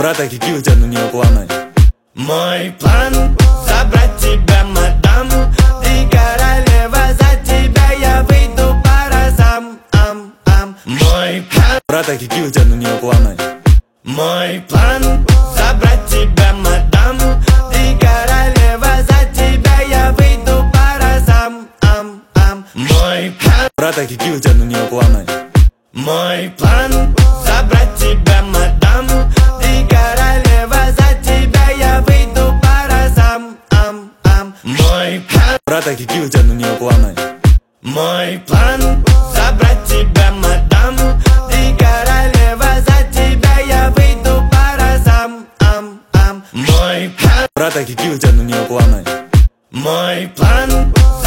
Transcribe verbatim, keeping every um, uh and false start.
Брата, какие у тебя на нее планы? Мой план — забрать тебя, мадам. Ты королева, за тебя я выйду по разам. Ам, ам. Мой план. Брата, какие у тебя на нее планы? Мой план — забрать тебя, мадам. Ты королева, за тебя я выйду по разам. Ам, ам. Мой план. Брата, какие у тебя на нее планы? Мой план — забрать тебя, мадам. Ты королева, за тебя я выйду по разам. Ам, ам. Мой план. Брата, какие у тебя на нее планы? Мой план — забрать тебя, мадам. Ты королева, за тебя я выйду по разам. Ам, ам. Мой план. Брата, какие у тебя на нее планы? Мой план